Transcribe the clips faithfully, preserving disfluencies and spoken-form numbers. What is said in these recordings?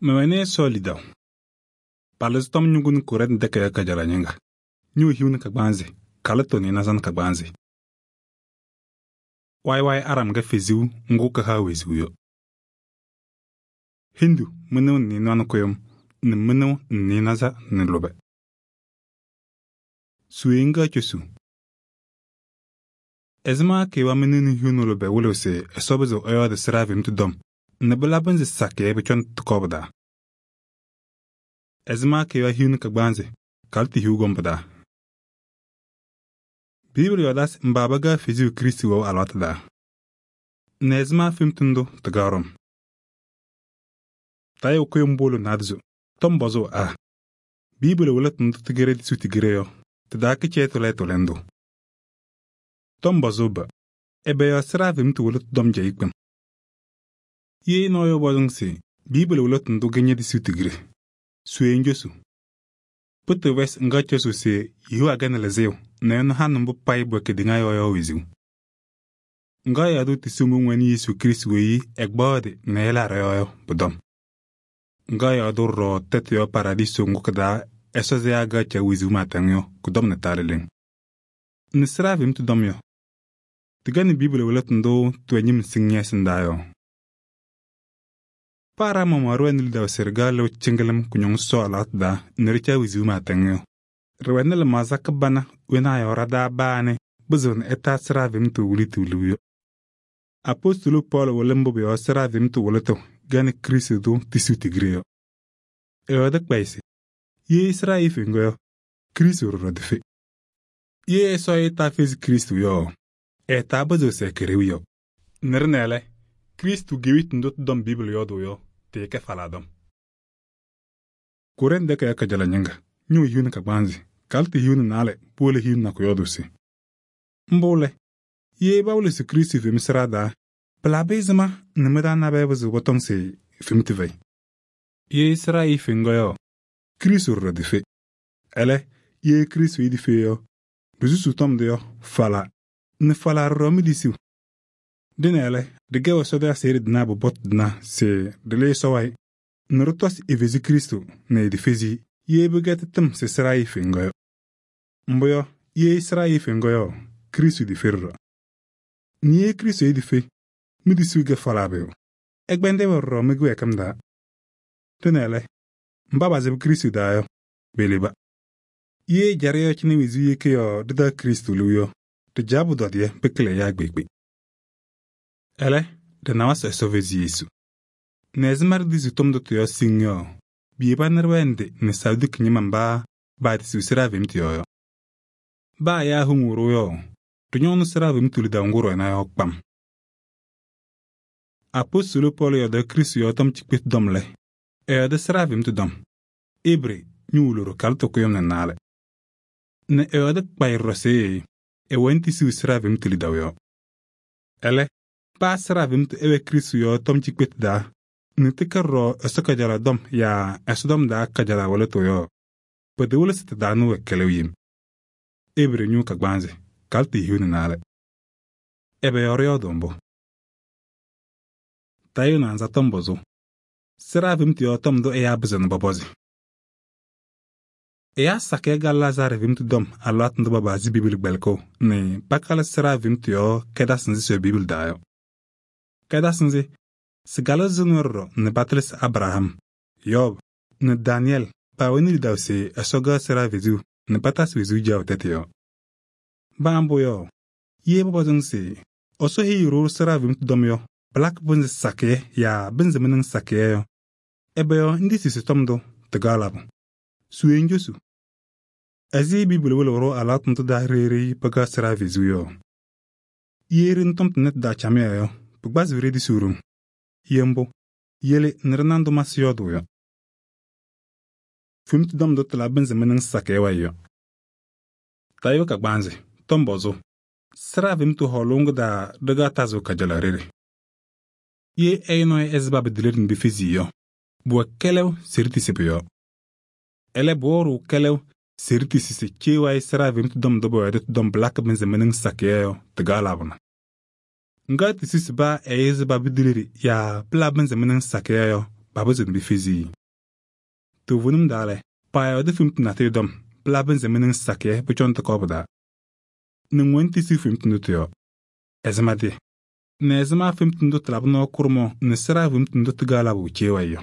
Mewene solidaw. Palis tom nyugun kuret ndeke ya kajala nyinga. Nyu hiun kagbanzi, kalatoni nazan kagbanzi. Wai wai aram ga fiziu ngu ka ha wezuyo. Hindu menu ni nan koyom, ni menu ni naza ni lobe. Suinga chusu. Ezma ke wa menu ni hiun lobe wulo se esobezo oyo de sravim tu dom. Nebulaban zi sake bechon tukobda. Ezma ke wa hiun kagbanzi, kalti hiu gombada. Bibli yodas mbabaga fiziu Kristi wo alwatada. Nezma fimtundo tagarom. Tayo koyombolo nadzu, tombozo a. Bibli wala tundo tigere disu tigereyo, tadaki cheto le tolendo. Tombozo ba, ebe yo sravim tu wala tudom jaikbem. Ye no yo bodong si, Bibli wala tundo genye disu tigere. Suye njosu. Puto wes nga chosu se, yu agane lezeo. Na yon hanumbu pai bweke dinga yo yo wiziu. Nga yadu tisumu mweni Yesu Kristu weyi ekbode na yela rayo budom. Nga yadu ro tete yo paradiso ngukada esoze aga cha wiziu matangyo kudom na talileng. Nisravim tudom yo. Tigani Bibli waletundo tuenyim singye sindayo. Para mamaru enilda wasirga lo chingalam kunyong so alat da niricha wiziu matangyo. Rwenel mazak bana wena yorada bane buzun eta sravim tu wuli tu luyo. Apostolo Paul walembo be sravim tu wulato gane Kristo do tisu tigreyo. Ewa dak baisi. Ye Israel fingoyo. Kristo rodife. Ye eso eta fiz Kristo yo. Eta buzo sekerew yo. Nernele. Kristo gewit ndot dom Bibli yodo yo. Teke faladom. Kuren deka yaka jala nyanga. Nyu hiun kagbanzi. Kalti hiun nale, pole hiun na kuyodusi. Mbole, ye bawle si Kristi fim srada, plabezima nimeda na bebezu botong se fim tivei. Ye isra i fingoyo, Kristu rodife. Ele, ye Kristu idife yo, bezu sutom de yo, fala, ne fala romi disiu. Dinele, de gewa soda seri dina bobot dina se dele sowai, nerotos ivezi Kristu na edifezi. Ye beget tem se srai fingoyo. Mboyo, ye srai fingoyo, Kristu di ferro. Ni ye Kristu di fe, mi di suge falabeo. Ekbende warro megwe kamda. Tenele, mbaba zeb Kristu dayo, beliba. Ye jareyo chini wizu ye keyo dida Kristu luyo, de jabu dodye bekle ya gbegbe. Ele, de nawas esovezi Yesu. Nezmar di zutom do tuyo singyo. Bieba nerwende ne saudi kinyamamba ba tisu sravim tiyo. Ba ya hunguru yo. Tunyo no sravim tulida nguru na yo kpam. Apostolo Paul yo de Kristu yo tom chikpit domle. E de sravim tu dom. Ibre nyuluru kalto kuyom na nale. Ne e de kpai rose e wenti su sravim tulida yo. Ele ba sravim tu ewe Kristu yo tom chikpit da. Nitikaro esaka jala dom ya esodom da kajala wale toyo. Pwede wale sita danu we kelewim. Ebre nyu kagbanzi, kalti hiu ni nale. Ebe yoryo dombo. Tayo na anza tombozo. Siravim tiyo tom do eya bizan babozi. Eya sake gala zarevim tu dom alwat ndo babazi bibil belko. Ni pakala siravim tiyo kedasinzi so bibil dayo. Kedasinzi Sigala zunurro ne Batles Abraham, Yob, ne Daniel, pa wenil dawse asoga sera vizu, ne patas vizu jaw teteo. Bambo yo, ye babazung se, oso hi yuru sera vim tudom yo, black bunze sake ya bunze meneng sake yo. Ebe yo ndi si sitomdo, tegalabo. Suye njosu. Azi bibuli wolo alat nto da riri paga sera vizu yo. Ye rin tomt net da chame yo, pagbaz vredi surum. Yembo, yele nernando mas yodo yo. Fim tu dom do tla benze meneng sake wa yo. Tayo kagbanze, tombozo. Sravim tu holung da daga tazo kajala rere. Ye eino e ezba bedilerin bifizi yo. Bua kelew siriti sipi yo. Ele boru kelew siriti sisi chewa e sravim tu dom dobo edet dom blak benze meneng sake yo tiga labana. Nga tisi ba e ezba bidiliri ya pla benze meneng sake yo babazin bi fizi. To vunum dale, pa yo de fimt na te dom, blaben zemenen sakye buchon te kobda. Nungwen ti si fimt nutyo. Ezma de. Ne ezma fimt ndut labno kurmo, ne sera fimt ndut galabu chewayo.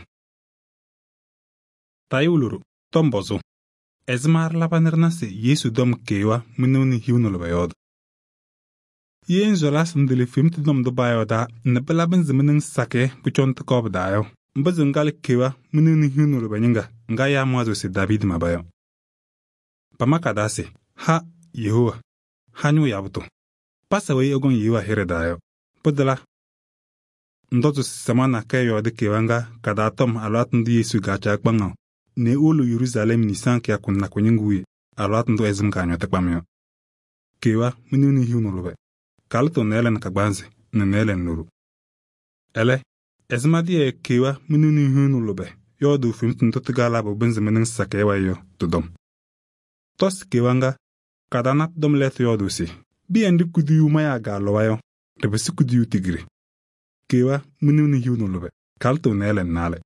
Tayuluru, tombozo. Ezmar labanernase Yesu dom kewa mununi hiunul bayod. Yen zolas ndili fimt dom do bayoda, ne belaben zemenen sake buchon te kobda. Mbazungal kewa mununi hiunul banyinga, nga ya mwazo se David mabayo. Pamakadase, ha, Yehowa, hanyu yabuto. Pasawe yogon yewa heredayo. Podala. Ndoto samana kayo de kewanga, kadatom alat ndi Yesu gacha akbango. Ne ulu Yerusalem ni sanke akun na kwenyingui, alat ndo ezim kanyo tekpamyo. Kewa mununi hiunul be. Kalto nelen kagbanze, ne nelen nuru. Ele, ezmadie kewa mununi hiunul be. Yodu fimt ndoto galabo benzemenin sakewa yo, tudom. Tos kewanga, kadanat dom let yodu si. Bi endi kudiyu maya galowayo, rebesi kudiyu tigri. Kewa mununi hiunul be. Kalto nelen nale.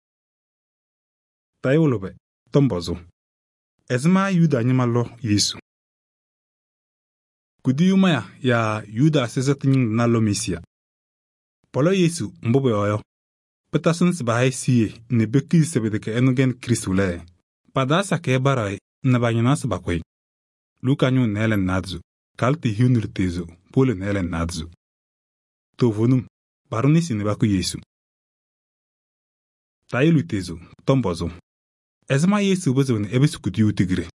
Tayolobe, tombozo. Ezma yuda nyimalo Yesu. Kudiyu maya ya yuda sezatin nalo misia. Polo Yesu mbobe oyo. Petasun sibahay siye ne beki sebedeke enogen Kristule. Padasa ke baray ne banyana sabakwe. Luka nyu nelen nadzu. Kalti hiunur tezo. Pole nelen nadzu. To vonum. Baronisi ne baku Yesu. Tayelu tezo. Tombozo. Ezma Yesu bozo ne ebesu kudiyu tigre.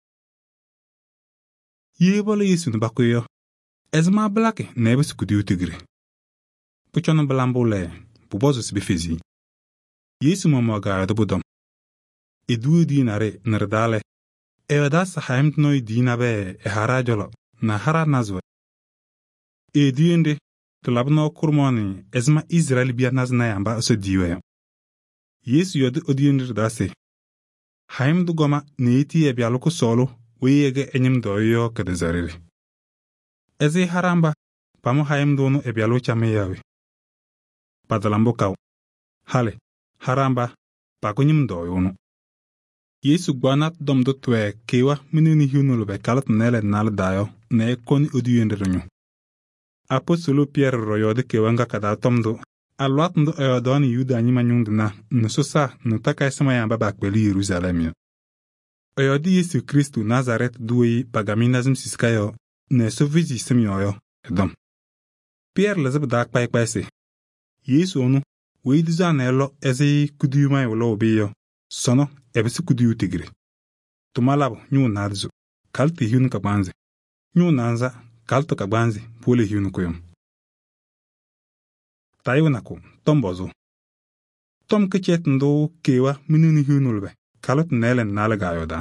Ye bolo Yesu ne baku yo. Ezma blake ne ebesu kudiyu tigre. Puchono blambo le. Pubozo sibifezi. Yesu mama ga adobodom. Edu dinare nerdale. Ewada sahaim noi dinabe e harajolo na hara nazwe. Edu ende tulabno kurmoni ezma Israel bia nazna yamba so diwe. Yesu yode odiendir dase. Haim du goma neiti e bialoko solo weyege enyim doyo kede zariri. Eze haramba pamo haim dono e bialo chame yawe. Padalambo kaw. Hale. Haramba, pakonyim doyono. Yesu gwanat dom do twe kewa minuni hiunulu be kalat nele nal dayo ne koni odiyendernyo. Apostolo Pierre royode kewa nga kada tomdo alwat ndo ayodoni yuda nyima nyungdina nususa nutaka esama yamba bakbeli Yerusalem. Ayodi Yesu Kristu Nazaret duwe pagaminazm siskayo ne soviji semyoyo edom. Pierre lezeb dak pai paise. Yesu onu Weidiza nelo eze kudiyu may wolo obeyo. Sono ebesi kudiyu tigre. Tumalabo nyu nadzu. Kalti hiun kagbanze. Nyu nanza kalto kagbanze pole hiun koyom. Tayo nako tombozo. Tom kechet ndo kewa minuni hiunulbe. Kalot nelen nalagayoda.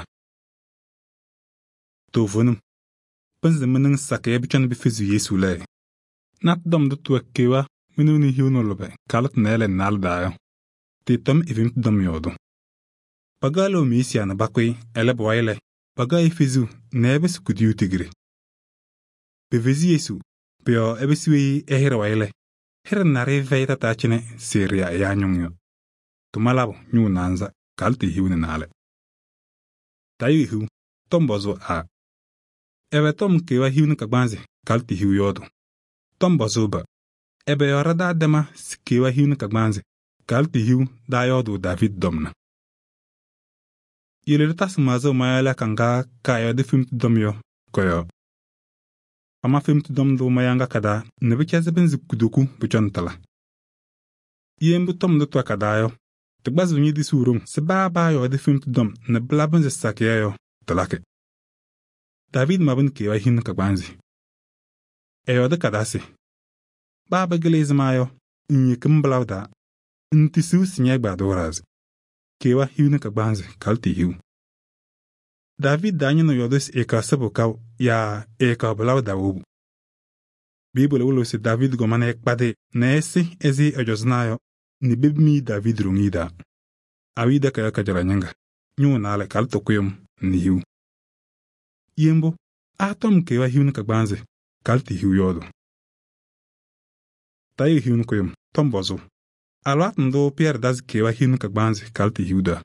To vonum. Penze minin sake bichon bifizu Yesu le. Nat dom do tuwe kewa minuni hiunulbe kalot nelen naldayo. Titom ivim dom yodo. Pagalo misia na bakwe eleb waile. Paga ifizu nebes kudiyu tigre. Bevezi Yesu. Peo ebesiwe ehere waile. Here nare veita tachine seria yanyungyo. Tumalabo nyu nanza kalti hiune nale. Tayo ihu tombozo a. Ebe tom kewa hiune kagbanze kalti hiu yodo. Tombozo ba. Ebe yorada dema sikewa hiune kagbanze kalti hiu da yodo David domna. Yeleritas mazo mayala kanga kayo de fimt domyo koyo. Ama fimt dom do mayanga kada nebechaze benzi kuduku buchontala. Yembu tom do twa kadayo. Tegbazu nyi disurung se ba ba yo de fimt dom ne blabenze sakyayo talake. David mabun kewa hiune kagbanze. Eyo de kadase. Baba geleze mayo, inye kumblauda, intisu sinyeg badoraz. Kewa hiune kagbanze kalti hiu. David danyo yodes eka sabo kaw ya eka blauda wubu. Bibele ulo se David gomane ekpade na esi ezi ejoznayo ni bibmi David rungida. Awida kaya kajaranyanga, nyu nale kalto kuyum ni hiu. Yembo, atom kewa hiune kagbanze kalti hiu yodo. Tayo hiun koyum, tombozo. Alwat ndo Pierre daz kewa hin ka gbanzi kalti hiuda.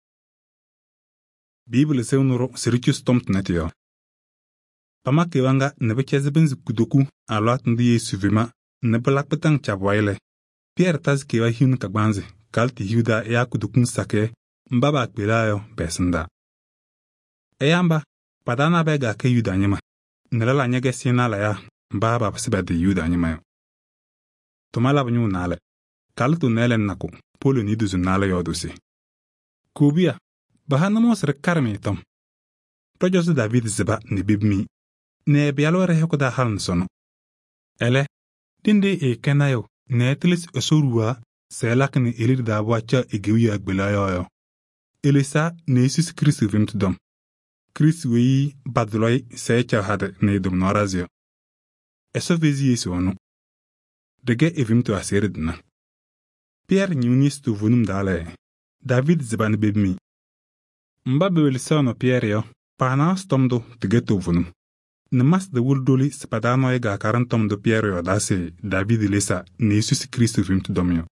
Bible se unuro siricus tomt netio. Pama kewanga nebe chezebinzi kudoku alwat ndo Yesu vima nebe lakbetang chabwaile. Pierre taz kewa hin ka gbanzi kalti hiuda ya kudokun sake mbaba kwelayo besenda. Eyamba padana bega ke yuda nyima. Nilala nyege sinala ya mbaba pasibade yuda nyima yo. Tumala banyu nale. Kaltu nelen naku polo niduzu nale yodusi. Kubia bahana mosre karmi tom. Projosu David ziba ni bibmi. Ne bialo reheko da haln sono. Ele dinde e kenayo ne tilis osurua selak ni ilir da wacha egewi agbelayo yo. Elisa ne Jesus Christ vimtudom. Christ wei badloi secha hade ne dum norazio. Eso vezi Yesu onu. Dege evimtu aseridna. Pierre nyunis tu vunum dale. David ziban bibmi. Mba bewelisono Pierre yo. Pana stomdo tige tu vunum. Nemas de wuldoli spadano e ga karantom do Pierre yo dase David lesa ne Jesus Christ vimtu domyo.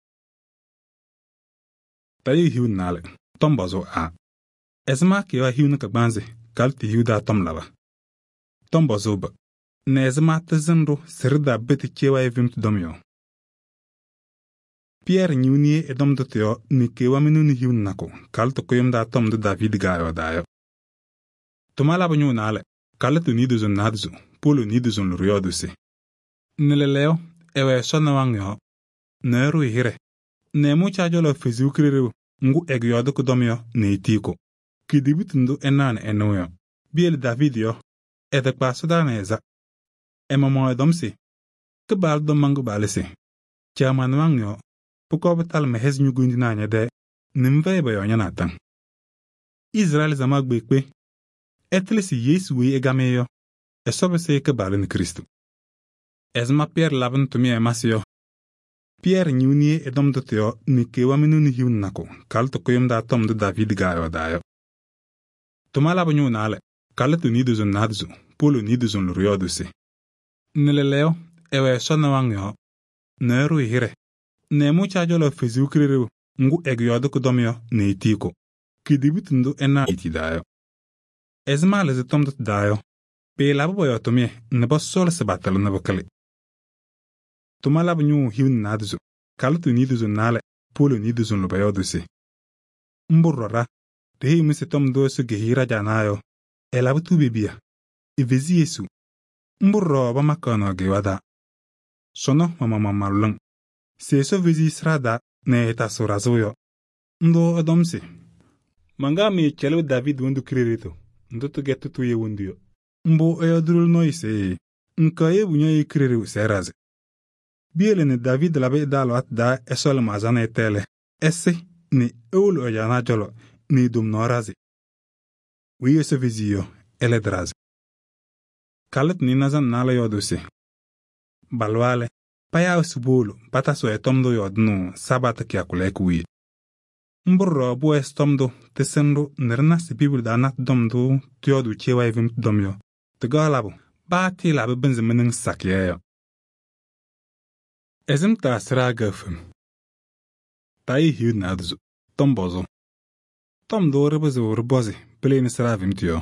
Tayi hiu nale. Tombazo a. Ezma kiwa hiu nuka banze. Kalti hiu da tom lava. Tombazo ba. Ne ezma tezendo sirda beti kewa e vimtu domyo. Pierre nyunie edom do teo ni kewa minu ni hiu nako. Kalto koyom da tom do David gayo dayo. Tumala banyu nale. Kalto niduzon nadzu. Polo niduzon luriodusi. Nileleo ewe sona wangyo. Neru hire. Ne mucha jolo fiziukiriru. Ngu egyodo kudomyo ne itiko. Kidibitundu enan enoyo. Biel David yo. Edek pasoda neza. Ema mo edomsi. Kebal do mangu balisi. Chaman wangyo. Puko tal mehez nyugundi nanya de. Nimve bayo nyanatan. Israel zamag bekwe. Etlisi Yesu we egameyo. Esobe se kebal ni Kristu. Ezma Pierre laban tumi emasyo. Pierre nyunie edom do teo ni kewa minu ni hiun nako. Kalto koyom da tom do David gayo dayo. Tumala banyu nale. Kalto niduzon nadzu. Polo niduzon luriodusi. Nileleo ewe sona wangyo. Neru hire. Ne mucha jolo fiziukiriru. Ngu egyodo kudomyo ne itiko. Kidibitundu ena iti dayo. Ezma lezi tom do dayo. Pe labo boyo tumie nebo sol se batalo nebo kali. Tumala banyu hiun nadzu. Kalto niduzon nale. Polo niduzon lubayodusi. Mburrora. Dehi mise tom do su gehira janayo. Elabu tu bibia. Ivezi Yesu. Mburro ba makano gewada. Sono mama mama lung. Seso vezi srada ne eta sorazoyo. Ndo adomsi. Manga mi chelu David wundu kirito. Ndo to getu tu ye wundio. Mbo eodrul noise. Nka ye bunyo ye kiriru seraze. Biele ne David labe dalo at da esol mazana etele. Esse ni eul oyana jolo. Ni dum norazi. Wiye se vizio, ele drazi. Kalet ni nazan nala yodusi. Balwale, paya subulu, pata so etomdo yodnu, sabata kia kulekuwi. Mburro bu estomdo, tesendo, nerna si bibul danat domdo, tiodu chewa evim domyo. Tegalabu, baati labe benzemening sakyeyo. Ezim ta sra gafim. Tai hiu nadzu, tombozo. Tom do rebezo rebozi, pleni sra vimtio.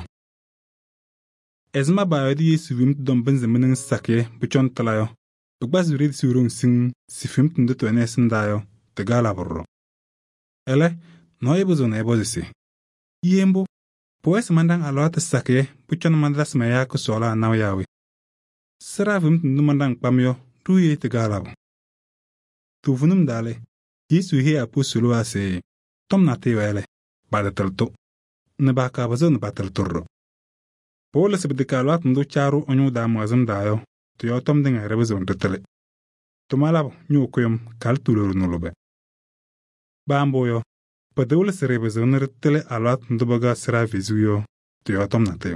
Ezma bayo di Yesu vimt dom benzemening sakye, buchon talayo. Bugbaz urid surung sing, si fimt nduto enesin dayo, tegala borro. Ele, no ebozo na ebozi si. Yembo, poes mandang aloate sakye, buchon mandas maya kusola naw yawi. Sra vimt ndu mandang pamyo, ruye tegala bo. Tufunum dale, Yesu he apusulu ase, tom na tewele. Badatalto. Nabaka bazo nabatalturro. Pola sibdikalat ndu charu onyu da mazum dayo. Tuyo tom dinga rebezo ndetele. Tumalabo nyu koyom kaltuluru nulube. Bamboyo. Padewle serebezo nretele alat ndu baga sra vizuyo. Tuyo tom nateo.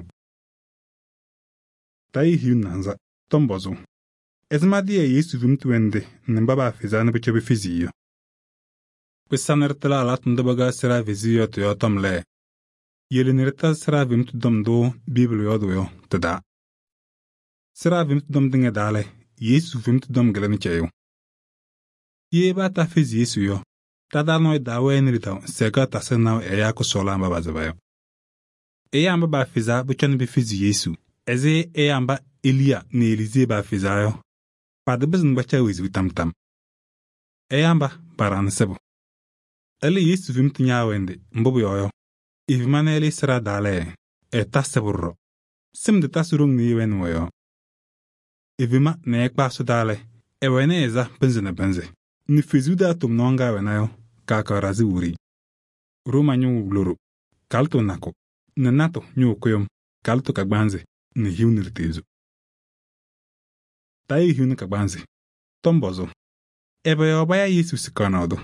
Tai hiu nanza. Tombozo. Ezmadia Yesu vimtuende. Nimbaba fizana bichobe fiziyo. Pisanertela alat ndu baga sra vizuyo tuyo tom le. Yelinirta sra vimt dom do Bible yodo yo tada. Sra vimt dom dinga dale, Yesu vimt dom gelani chayo. Ye ba ta fizi Yesu yo. Tada no da we nrita sega ta sena e ya ko sola mba bazabayo. E ya mba ba fiza bu chon bi fizi Yesu. Eze e ya mba Elia ni Elize ba fiza yo. Pa de bezn ba cha wizu tam tam. E ya mba baran sebo. Eli Yesu vim tinya wende mbobu yoyo. Ivmane eli sra dale e taseburro. Sim de tasurung ni wen woyo. Ivima ne ekpa so dale e wene eza benze na benze. Ni fizuda tum nonga wenayo kaka razi wuri. Roma nyu gloro. Kalto nako. Nenato nyu koyom. Kalto kagbanze. Ni hiu nirtezu. Tai hiu ni kagbanze. Tombozo. Ebe obaya Yesu sikanodo.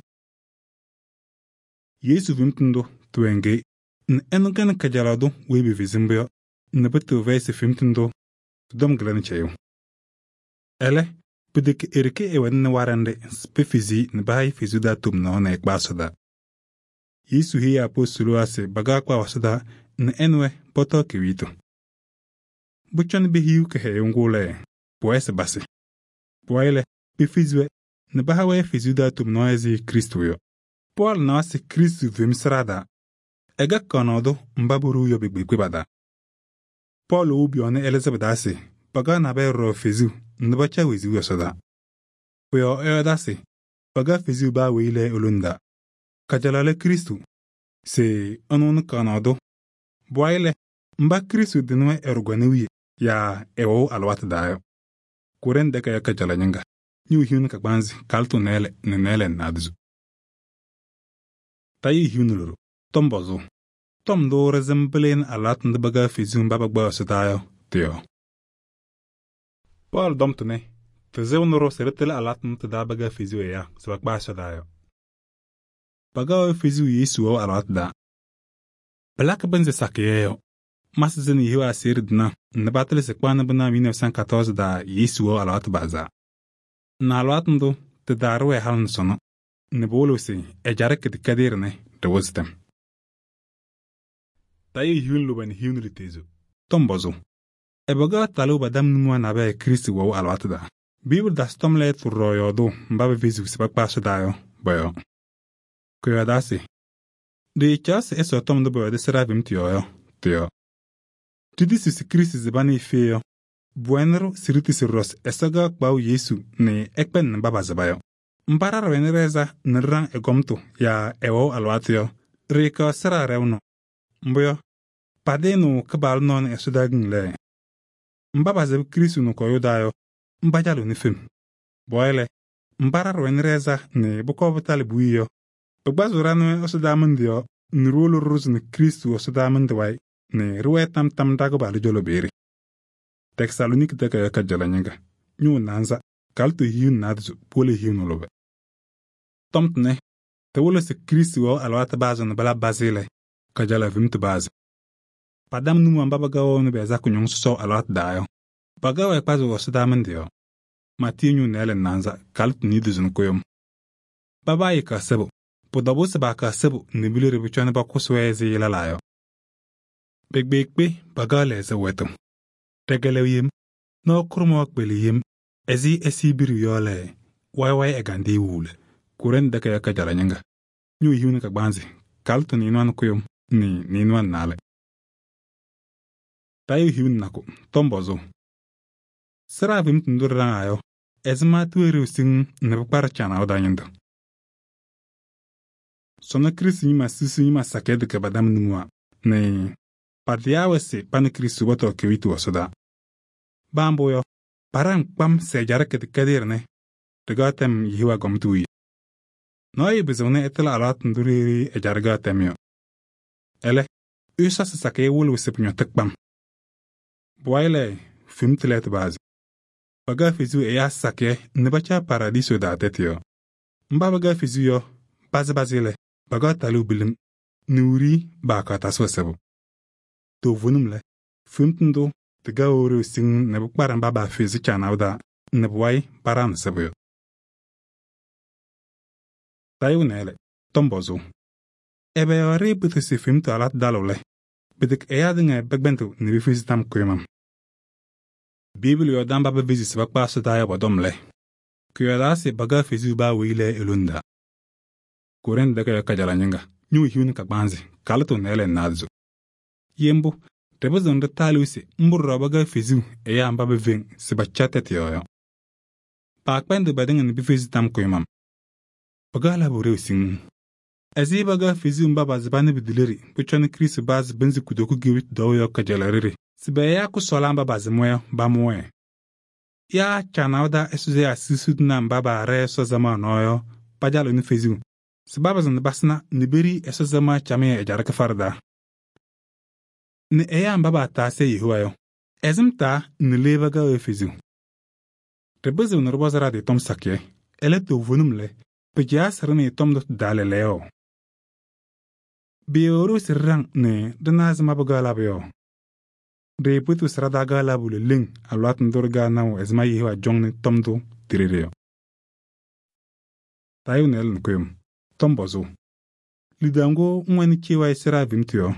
Yesu vimtundo tuenge. N enugan kajalado webe vizimbyo. Nebetu vese vimtundo. Dom glen chayo. Ele. Pudik erike ewen warande spefizi nbahi fizuda tum no na ekbasoda. Yesu hi apostolo ase baga kwa wasada n enwe poto kiwito. Buchon bi hiu ke he ngule poese basi. Poile bi fizwe nbaha we fizuda tum no ezi Kristo yo. Paul na ase Kristo vimsrada. Ega konodo mbaburu yo bigbekwe bada. Paul ubi one Elizabeth ase baga na be ro fizu nbacha wizu yosoda. Peo eodasi, baga fizu ba wile ulunda. Kajalale Kristu. Se anun kanado. Boile, mba Kristu dinwe erugwanewi ya ewo alwat dayo. Kuren deka ya kajala nyanga. Nyu hiun kakbanzi kaltu nele nenele nadzu. Tayi hiunuluru. Tombozo. Tom do rezembelen alat ndabaga fizu mbaba gba sadayo. Teo. Paul domtune. Tezeu noro seretele alat nte da baga fizu ya, sebak basha dayo. Baga fizu Yesu o alat da. Belak benze sakeyo. Mas zeni hiwa asir dina, nebatele sekwana bina mille neuf cent quatorze da Yesu o alat baza. Na alat ndo, te daru e haln sono. Nebolo se, e jarek de kadirne, de wostem. Tayi hiun luben hiun ritezu. Tombozo. E baga talu badam numwa nabe Kristu o alat da. Bibel das tomle turroyodo mbabe vizu sebak paso dayo boyo. Kuyo dasi. De chas eso tom do boyo de seravim tiyo tiyo. Tudi si Kristi zebani feyo. Buenro siriti sirros esaga kbau Yesu ne ekpen mbaba zabayo. Mbara wenreza nran egomto ya ewo alwatio. Reka sera reuno. Mboyo. Padeno kabal non esudagin le. Mbaba zeb Kristu no koyo dayo. Mbajalo ni fem. Boile. Mbara rwenreza ne buko butali buiyo. Bugbazo ne osudamundio. Nrulu ruz ni Kristu osudamundiwai. Ne ruwe tam tam dago balu jolo beri. Texalonik deka yaka jalanyanga. Nyu nanza. Kaltu hiu nadzu. Pole hiu nolobe. Tomtne. Te wolo se Kristu o alwata bazo na bala bazile. Kajala vimtu bazi. Padam numu mbaba gawo nube za kunyong suso alwata dayo. Bagawa ekpazo osudamundio. Matinyu nele nanza kaltu niduzun koyom. Baba yika sebo. Podabu seba ka sebo nibili ribuchone ba kuswezi yilalayo. Begbekbe baga leze wetum. Tegele yim. No kurmo akbeli yim. Ezi esi biru yole. Wai wai egandi wule. Kuren deke yaka jalanyanga. Nyu hiuni kagbanzi. Kaltu ninuan koyom. Ni ninuan nale. Tayu hiuni nako. Tombozo. Sera vim tundur rangayo. Ezma tuere using nebukpara chana odanyendo. Sona Kristu nima sisi nima sakede ke badam numwa. Ne patiawe se pane Kristu wato kewitu wasoda. Bamboyo. Parang pam se jarake de kadirne. Tegatem yiwa gomtui. Noi bezone etela alat nduriri e jargatemyo. Ele. Usa se sake wulu sepnyo tekpam. Boile. Fimtelet bazi. Baga fizu e ya sake nebacha paradiso da tetio. Mba baga fizu yo, bazi bazile, baga talu bilim, nuri baka taso sebo. To vunumle, fimtundo, tiga oro sing nebukbaran baba fizu chanauda, nebuwai paran sebo yo. Tayu nele, tombozo. Ebe yore butu si fimtu alat dalole, bidik eyadinge begbentu nebi fizu tam kuyamam. Biblia yo damba be visi sebak paso daya bodomle. Kuyadasi baga fizu ba wile elunda. Kuren daga kajala nyinga. Nyu hiun ka banzi. Kalto nele nadzo. Yembo. Rebezon de talusi. Mbura baga fizu. Eya ambabe ving. Siba chatet yoyo. Paakpende badingen bifizu tam kuyamam. Baga la bure using. Azi baga fizu mbaba zibane bidileri. Puchani krisi baz benzi kudoku giwit doyo kajalariri. Siba ya kusola mbaba zimoyo bamwe. Ya chanawda esuze asisud na mbaba re so zama noyo. Pajalo ni fizu. Sibaba zan basna nibiri eso zama chame ejaraka farda. Ni eya mbaba ta se yihuayo. Ezim ta nileva ga wefizu. Rebezu narbozara de tom sakye. Ele to vunumle. Pejia sarani tom dot dale leo. Biyoru sirrang ne dana zama baga labyo. De putu srada ga labule ling alwat ndorga nawo ezma yihua jongni tom do tirireo. Tayo nel nkuyum. Tom bozo. Lidango mwani kiwa sira vimtyo.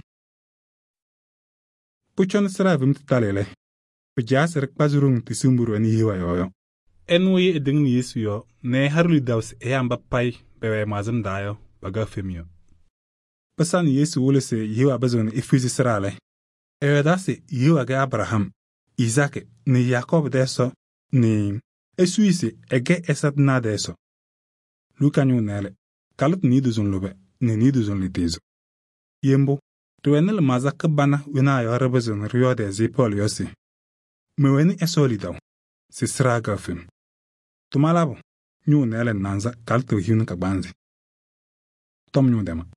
Puchon sira vimt talele. Pejia sirik pazurung tisumburu ani hiwa yoyo. Enwe eding ni yesu yo, ne haruli daus eyamba pai bewe mazam dayo baga femio. Pasan yesu wole se yiwa bazon ifizi sirale. Ewe dasi yiwa ge Abraham, Isaac, ni Jacob deso, ni esuisi ege esat na deso. Luka nyu nele, kalut ni duzon lube, ni ni duzon litizo. Yembo, tuwenel mazak bana wina yo rebezon rio de zipol yosi. Meweni esoli daw, si sraga fem. Tumalabo, nyu nele nanza kalto hiun ka banzi. Tom nyu dema.